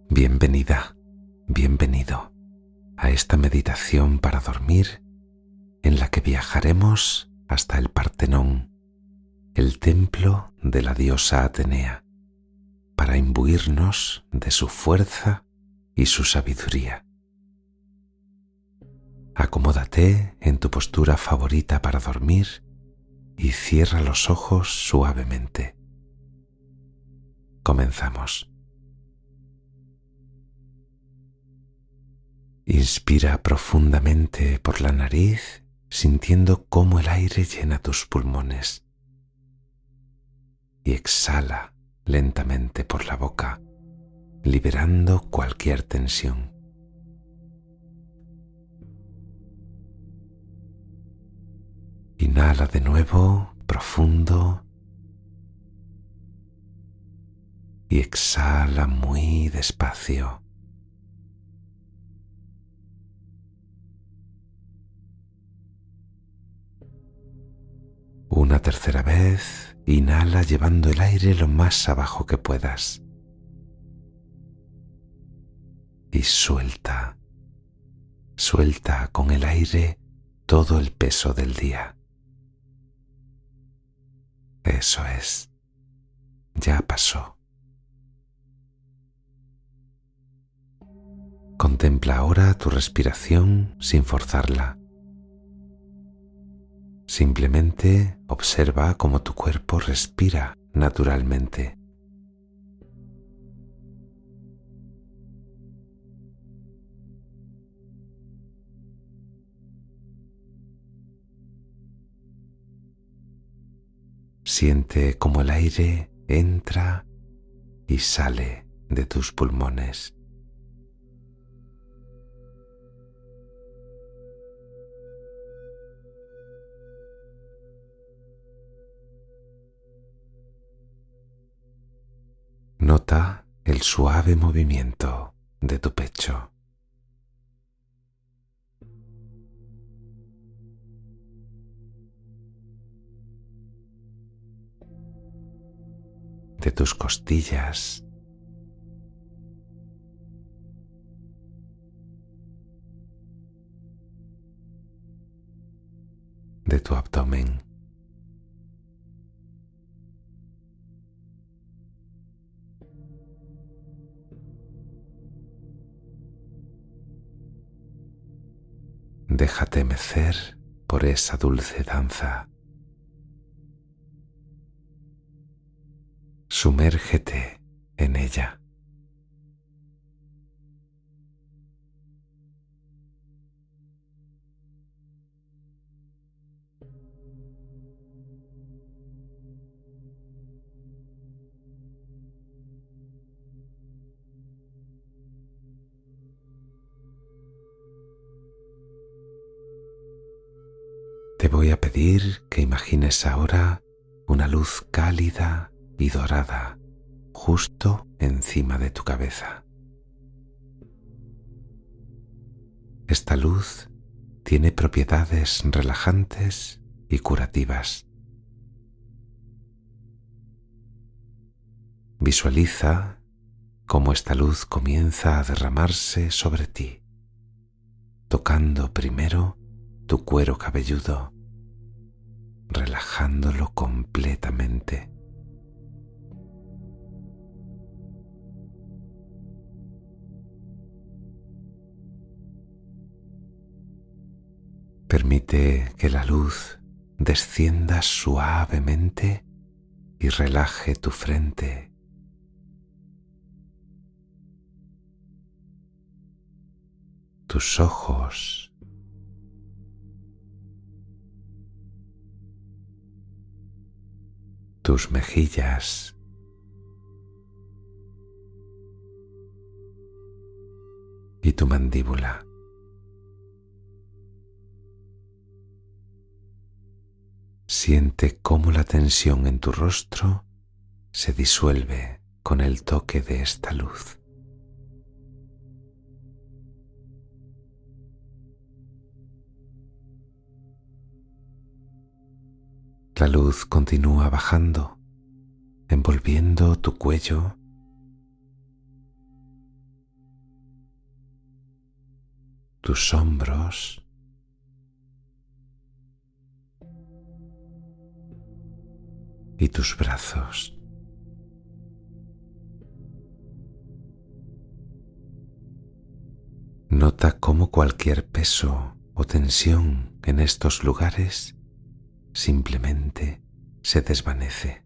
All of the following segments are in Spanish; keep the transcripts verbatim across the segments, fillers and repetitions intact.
Bienvenida, bienvenido a esta meditación para dormir en la que viajaremos hasta el Partenón, el templo de la diosa Atenea, para imbuirnos de su fuerza y su sabiduría. Acomódate en tu postura favorita para dormir y cierra los ojos suavemente. Comenzamos. Inspira profundamente por la nariz, sintiendo cómo el aire llena tus pulmones. Y exhala lentamente por la boca, liberando cualquier tensión. Inhala de nuevo, profundo. Y exhala muy despacio. Una tercera vez, inhala llevando el aire lo más abajo que puedas. Y suelta, suelta con el aire todo el peso del día. Eso es, ya pasó. Contempla ahora tu respiración sin forzarla. Simplemente observa cómo tu cuerpo respira naturalmente. Siente cómo el aire entra y sale de tus pulmones. Nota el suave movimiento de tu pecho. De tus costillas. De tu abdomen. Déjate mecer por esa dulce danza. Sumérgete en ella. Te voy a pedir que imagines ahora una luz cálida y dorada justo encima de tu cabeza. Esta luz tiene propiedades relajantes y curativas. Visualiza cómo esta luz comienza a derramarse sobre ti, tocando primero tu cuero cabelludo, relajándolo completamente. Permite que la luz descienda suavemente y relaje tu frente, tus ojos, tus mejillas, y tu mandíbula. Siente cómo la tensión en tu rostro se disuelve con el toque de esta luz. La luz continúa bajando, envolviendo tu cuello, tus hombros, y tus brazos. Nota cómo cualquier peso o tensión en estos lugares simplemente se desvanece.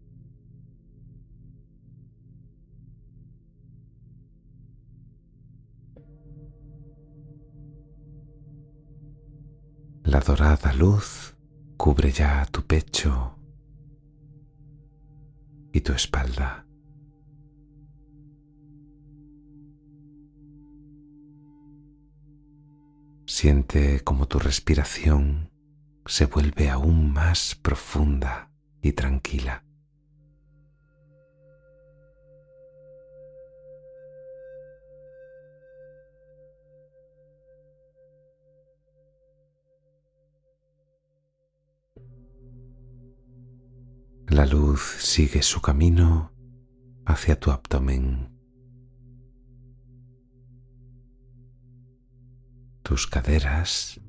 La dorada luz cubre ya tu pecho y tu espalda. Siente como tu respiración se vuelve aún más profunda y tranquila. La luz sigue su camino hacia tu abdomen, tus caderas,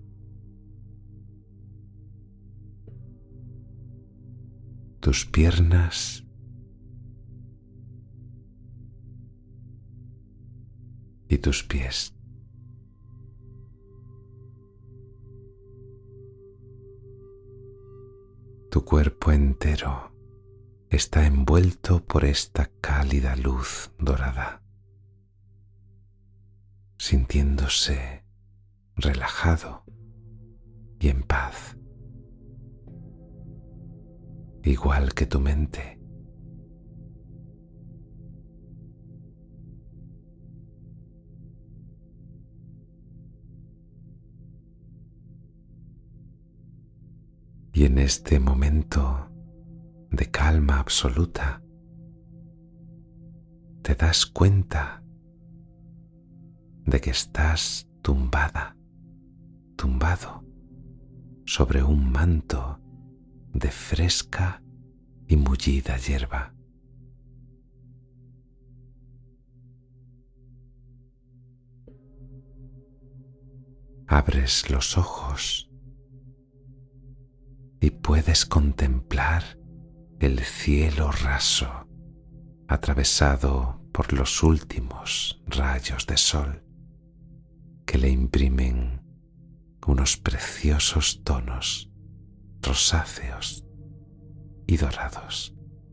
tus piernas y tus pies. Tu cuerpo entero está envuelto por esta cálida luz dorada, sintiéndose relajado y en paz, igual que tu mente. Y en este momento de calma absoluta, te das cuenta de que estás tumbada, tumbado sobre un manto de fresca y mullida hierba. Abres los ojos y puedes contemplar el cielo raso atravesado por los últimos rayos de sol que le imprimen unos preciosos tonos rosáceos y dorados.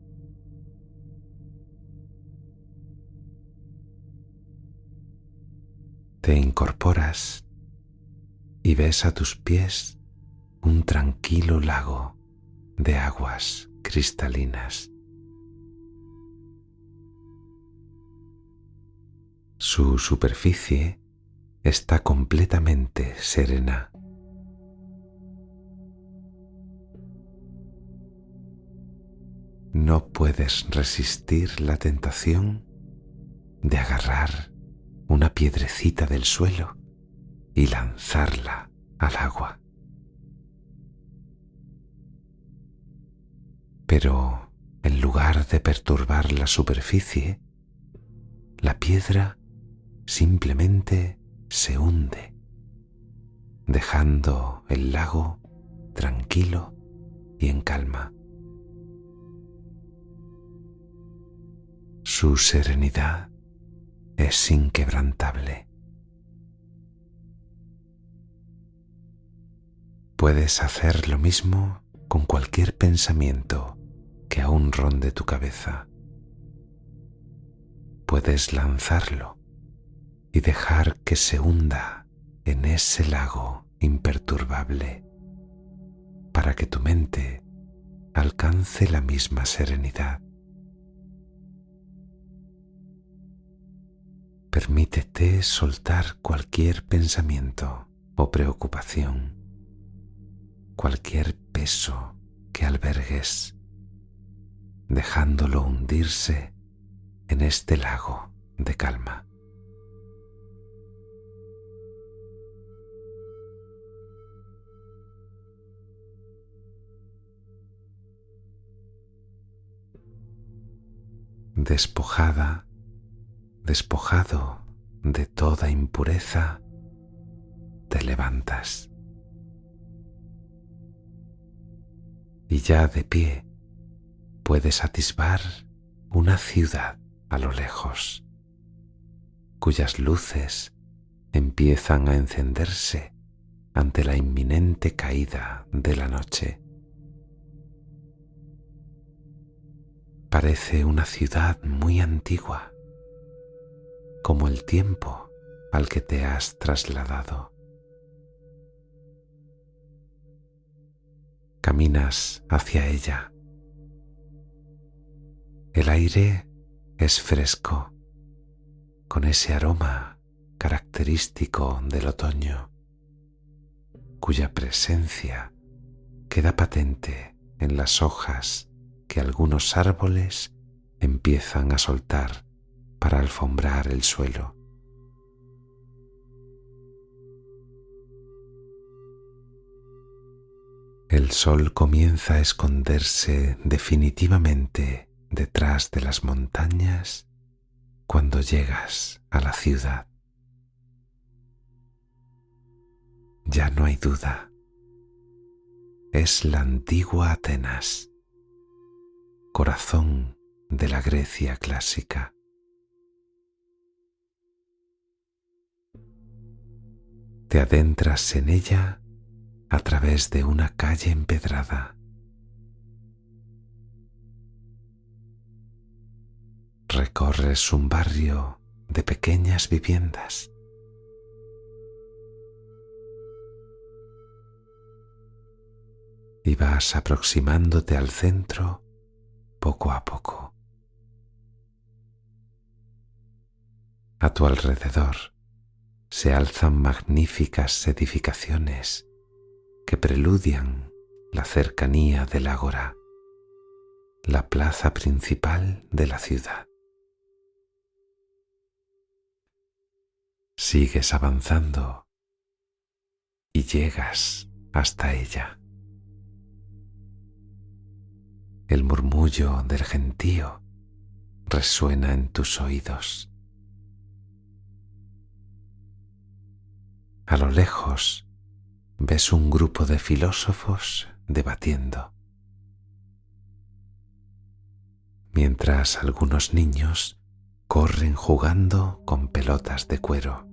Te incorporas y ves a tus pies un tranquilo lago de aguas cristalinas. Su superficie está completamente serena. No puedes resistir la tentación de agarrar una piedrecita del suelo y lanzarla al agua. Pero en lugar de perturbar la superficie, la piedra simplemente se hunde, dejando el lago tranquilo y en calma. Su serenidad es inquebrantable. Puedes hacer lo mismo con cualquier pensamiento que aún ronde tu cabeza. Puedes lanzarlo y dejar que se hunda en ese lago imperturbable para que tu mente alcance la misma serenidad. Permítete soltar cualquier pensamiento o preocupación, cualquier peso que albergues, dejándolo hundirse en este lago de calma. Despojada, despojado de toda impureza, te levantas. Y ya de pie puedes atisbar una ciudad a lo lejos, cuyas luces empiezan a encenderse ante la inminente caída de la noche. Parece una ciudad muy antigua, como el tiempo al que te has trasladado. Caminas hacia ella. El aire es fresco, con ese aroma característico del otoño, cuya presencia queda patente en las hojas que algunos árboles empiezan a soltar para alfombrar el suelo. El sol comienza a esconderse definitivamente detrás de las montañas cuando llegas a la ciudad. Ya no hay duda. Es la antigua Atenas, corazón de la Grecia clásica. Te adentras en ella a través de una calle empedrada. Recorres un barrio de pequeñas viviendas. Y vas aproximándote al centro poco a poco. A tu alrededor se alzan magníficas edificaciones que preludian la cercanía del ágora, la plaza principal de la ciudad. Sigues avanzando y llegas hasta ella. El murmullo del gentío resuena en tus oídos. A lo lejos ves un grupo de filósofos debatiendo, mientras algunos niños corren jugando con pelotas de cuero.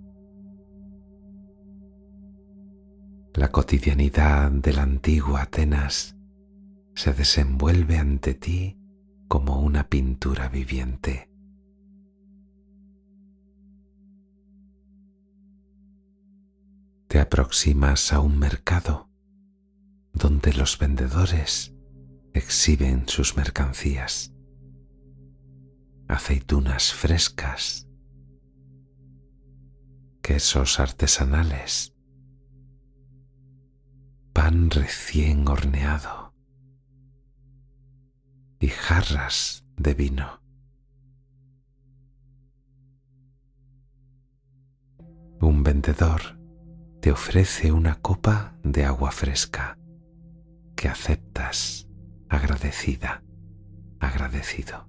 La cotidianidad de la antigua Atenas se desenvuelve ante ti como una pintura viviente. Te aproximas a un mercado donde los vendedores exhiben sus mercancías. Aceitunas frescas, quesos artesanales, pan recién horneado y jarras de vino. Un vendedor te ofrece una copa de agua fresca que aceptas agradecida, agradecido.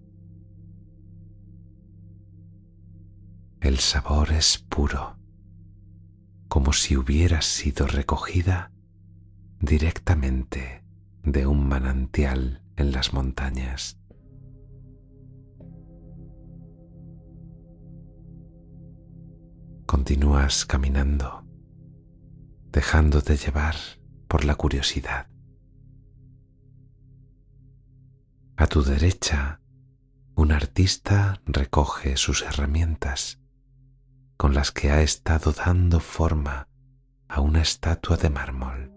El sabor es puro, como si hubiera sido recogida directamente de un manantial en las montañas. Continúas caminando, dejándote llevar por la curiosidad. A tu derecha, un artista recoge sus herramientas con las que ha estado dando forma a una estatua de mármol.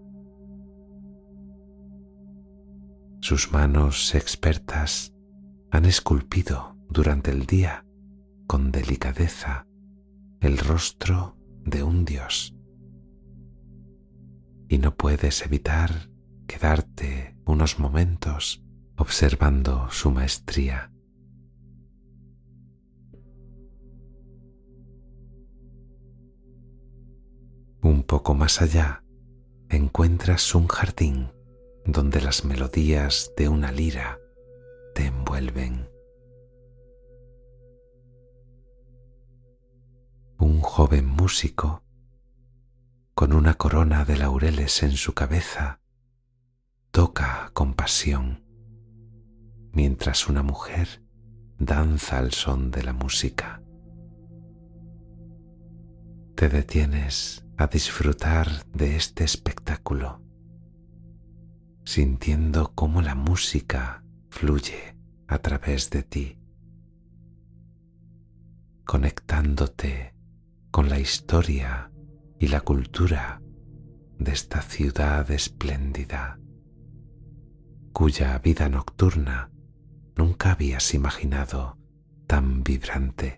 Sus manos expertas han esculpido durante el día con delicadeza el rostro de un dios. Y no puedes evitar quedarte unos momentos observando su maestría. Un poco más allá encuentras un jardín donde las melodías de una lira te envuelven. Un joven músico con una corona de laureles en su cabeza, toca con pasión, mientras una mujer danza al son de la música. Te detienes a disfrutar de este espectáculo, sintiendo cómo la música fluye a través de ti, conectándote con la historia y la cultura de esta ciudad espléndida, cuya vida nocturna nunca habías imaginado tan vibrante.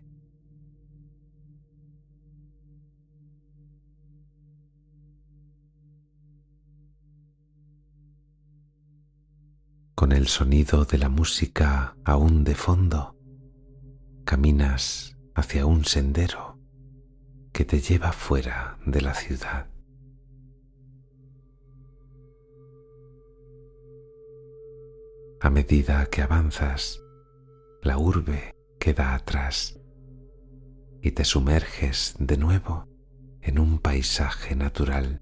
Con el sonido de la música aún de fondo, caminas hacia un sendero que te lleva fuera de la ciudad. A medida que avanzas, la urbe queda atrás y te sumerges de nuevo en un paisaje natural.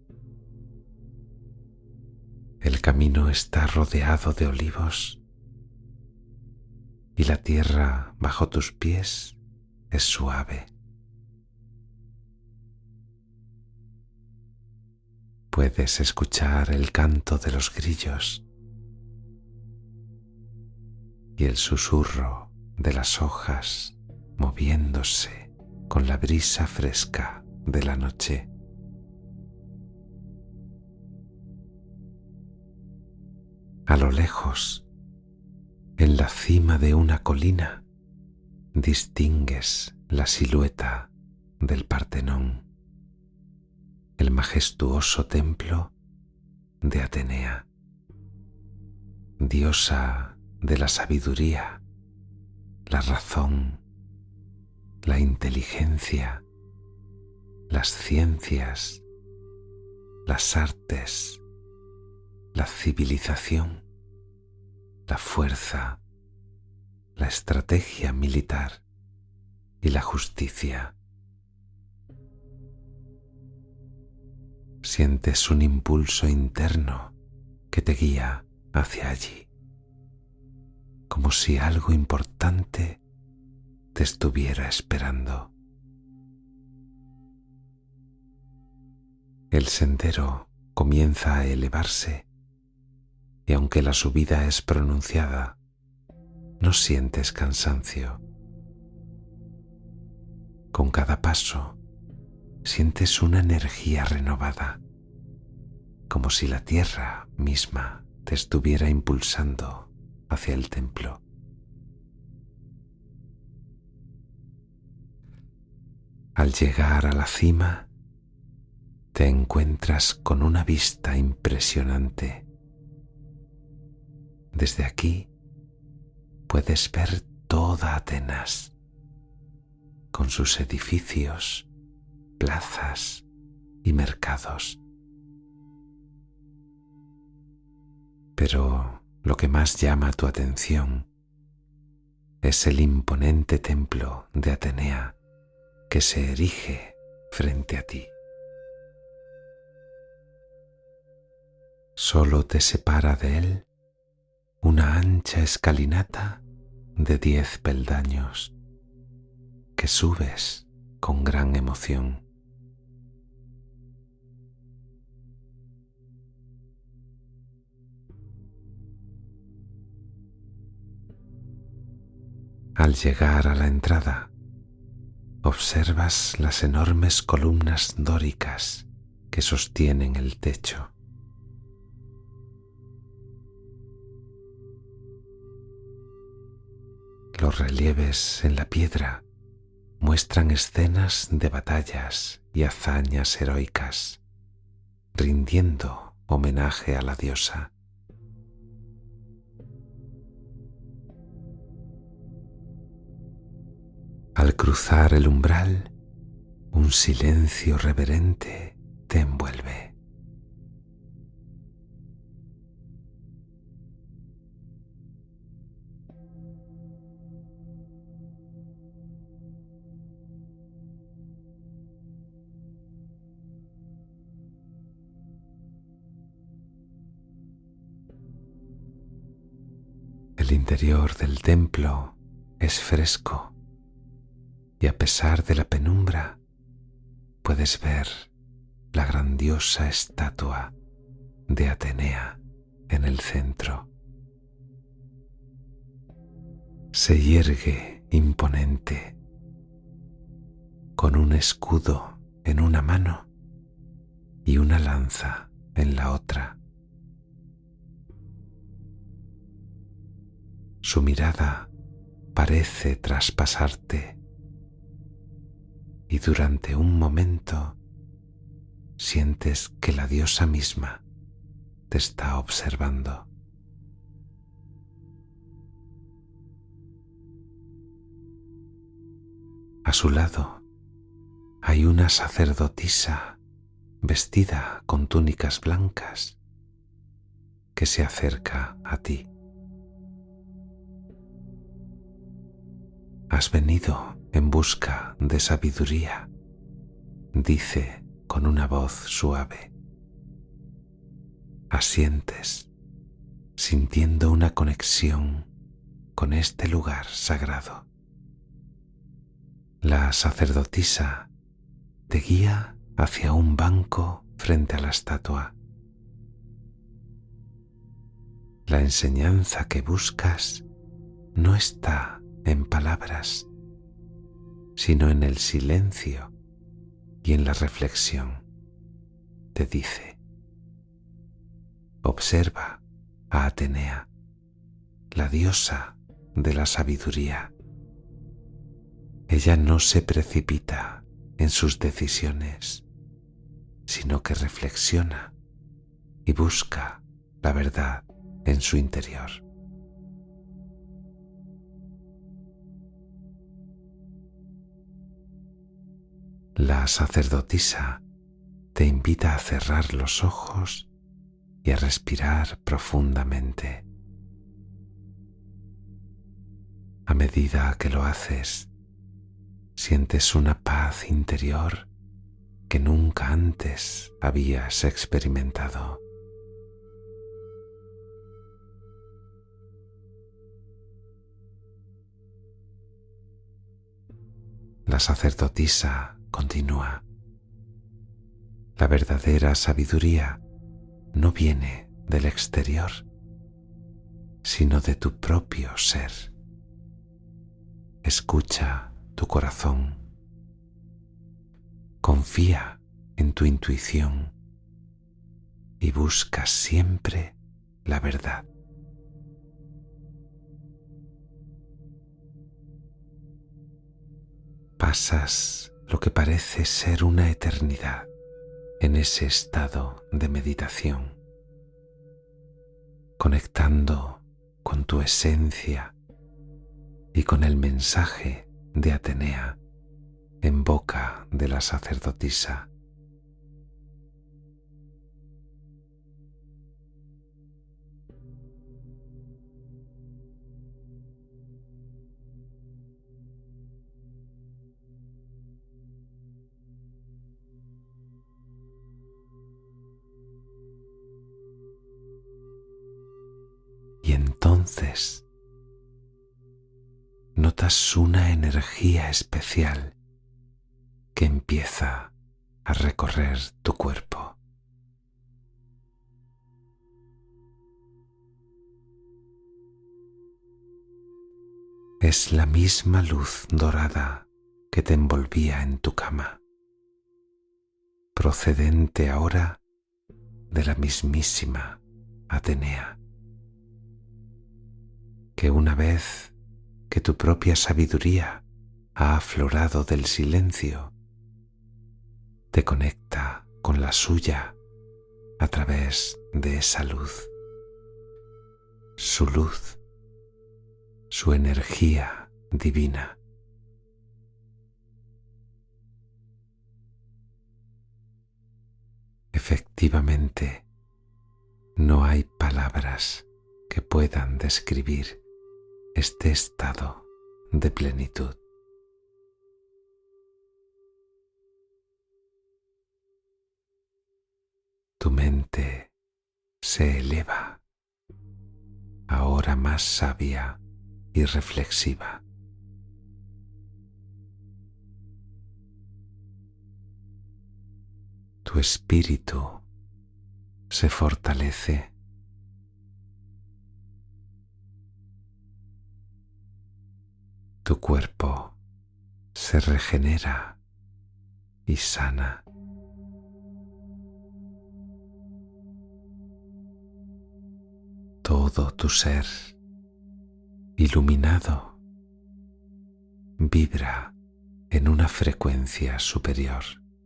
El camino está rodeado de olivos y la tierra bajo tus pies es suave. Puedes escuchar el canto de los grillos y el susurro de las hojas moviéndose con la brisa fresca de la noche. A lo lejos, en la cima de una colina, distingues la silueta del Partenón, el majestuoso templo de Atenea, diosa de la sabiduría, la razón, la inteligencia, las ciencias, las artes, la civilización, la fuerza, la estrategia militar y la justicia. Sientes un impulso interno que te guía hacia allí, como si algo importante te estuviera esperando. El sendero comienza a elevarse y aunque la subida es pronunciada, no sientes cansancio. Con cada paso sientes una energía renovada, como si la tierra misma te estuviera impulsando hacia el templo. Al llegar a la cima, te encuentras con una vista impresionante. Desde aquí puedes ver toda Atenas, con sus edificios, plazas y mercados. Pero lo que más llama tu atención es el imponente templo de Atenea que se erige frente a ti. Solo te separa de él una ancha escalinata de diez peldaños que subes con gran emoción. Al llegar a la entrada, observas las enormes columnas dóricas que sostienen el techo. Los relieves en la piedra muestran escenas de batallas y hazañas heroicas, rindiendo homenaje a la diosa. Al cruzar el umbral, un silencio reverente te envuelve. El interior del templo es fresco y a pesar de la penumbra puedes ver la grandiosa estatua de Atenea en el centro. Se yergue imponente, con un escudo en una mano y una lanza en la otra. Su mirada parece traspasarte y durante un momento sientes que la diosa misma te está observando. A su lado hay una sacerdotisa vestida con túnicas blancas que se acerca a ti. Has venido en busca de sabiduría, dice con una voz suave. Asientes, sintiendo una conexión con este lugar sagrado. La sacerdotisa te guía hacia un banco frente a la estatua. La enseñanza que buscas no está en palabras, sino en el silencio y en la reflexión. Te dice: observa a Atenea, la diosa de la sabiduría. Ella no se precipita en sus decisiones, sino que reflexiona y busca la verdad en su interior. La sacerdotisa te invita a cerrar los ojos y a respirar profundamente. A medida que lo haces, sientes una paz interior que nunca antes habías experimentado. La sacerdotisa continúa: la verdadera sabiduría no viene del exterior, sino de tu propio ser. Escucha tu corazón. Confía en tu intuición y busca siempre la verdad. Pasas lo que parece ser una eternidad en ese estado de meditación, conectando con tu esencia y con el mensaje de Atenea en boca de la sacerdotisa. Y entonces notas una energía especial que empieza a recorrer tu cuerpo. Es la misma luz dorada que te envolvía en tu cama, procedente ahora de la mismísima Atenea, que una vez que tu propia sabiduría ha aflorado del silencio, te conecta con la suya a través de esa luz. Su luz, su energía divina. Efectivamente, no hay palabras que puedan describir este estado de plenitud. Tu mente se eleva ahora más sabia y reflexiva. Tu espíritu se fortalece. Tu cuerpo se regenera y sana. Todo tu ser, iluminado, vibra en una frecuencia superior.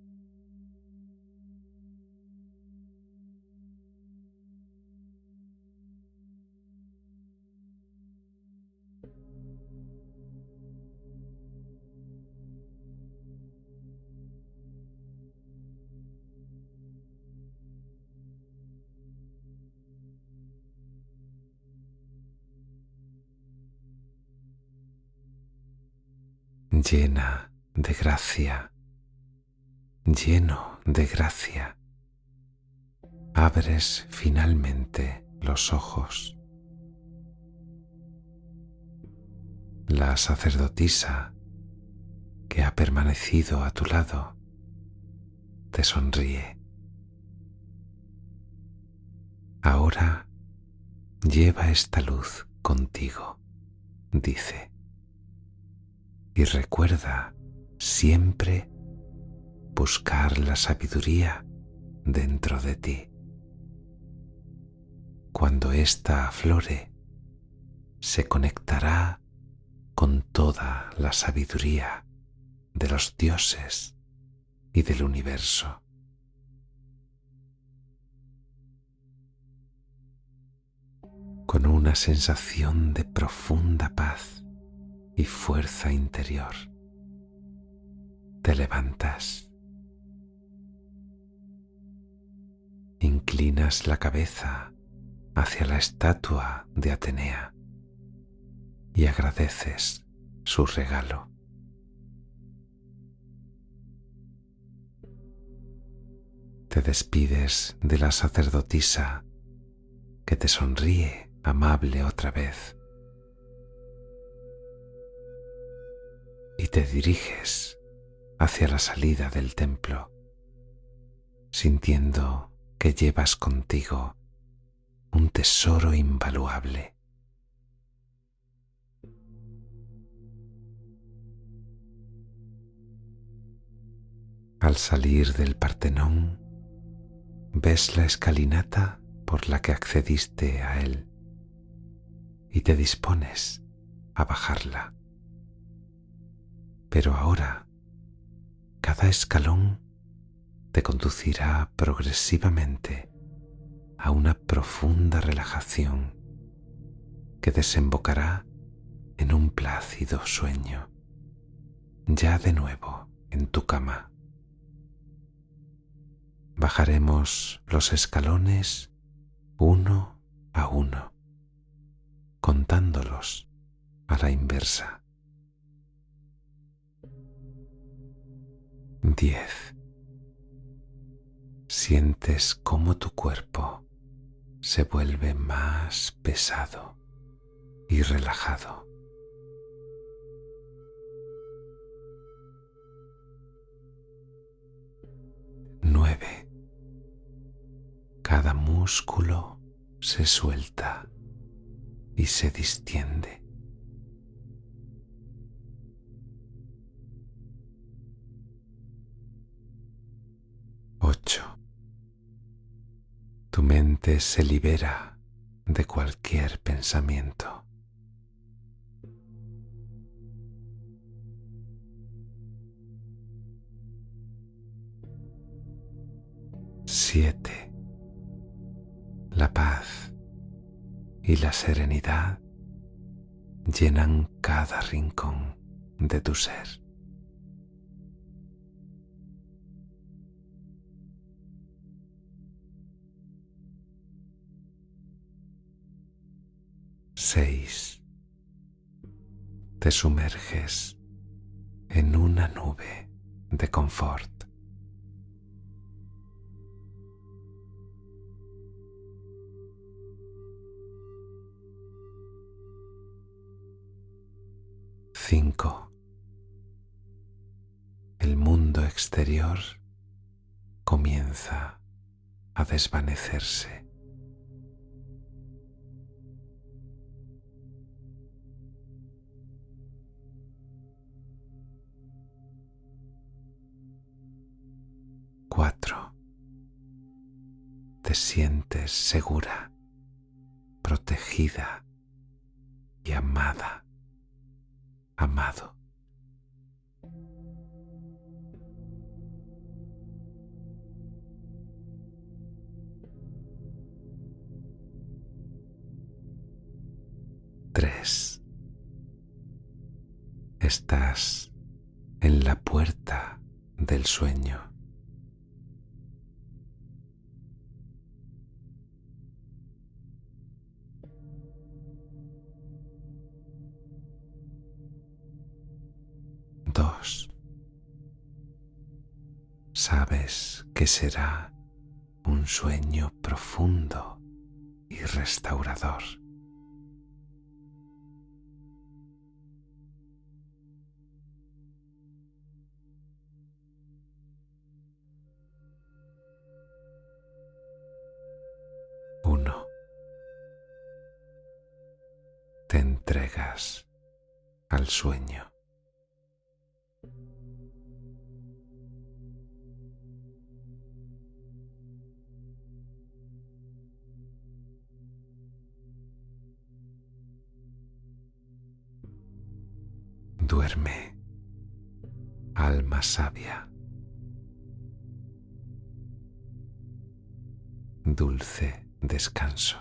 Llena de gracia, lleno de gracia, abres finalmente los ojos. La sacerdotisa que ha permanecido a tu lado te sonríe. Ahora lleva esta luz contigo, dice. Y recuerda siempre buscar la sabiduría dentro de ti. Cuando ésta aflore, se conectará con toda la sabiduría de los dioses y del universo. Con una sensación de profunda paz y fuerza interior, te levantas, inclinas la cabeza hacia la estatua de Atenea y agradeces su regalo. Te despides de la sacerdotisa que te sonríe amable otra vez y te diriges hacia la salida del templo, sintiendo que llevas contigo un tesoro invaluable. Al salir del Partenón, ves la escalinata por la que accediste a él y te dispones a bajarla. Pero ahora, cada escalón te conducirá progresivamente a una profunda relajación que desembocará en un plácido sueño, ya de nuevo en tu cama. Bajaremos los escalones uno a uno, contándolos a la inversa. Diez. Sientes cómo tu cuerpo se vuelve más pesado y relajado. Nueve. Cada músculo se suelta y se distiende. Ocho. Tu mente se libera de cualquier pensamiento. Siete. La paz y la serenidad llenan cada rincón de tu ser. Seis. Te sumerges en una nube de confort. Cinco. El mundo exterior comienza a desvanecerse. Cuatro. Te sientes segura, protegida y amada, amado. Tres. Estás en la puerta del sueño. Dos. Sabes que será un sueño profundo y restaurador. Uno. Te entregas al sueño. Duerme, alma sabia. Dulce descanso.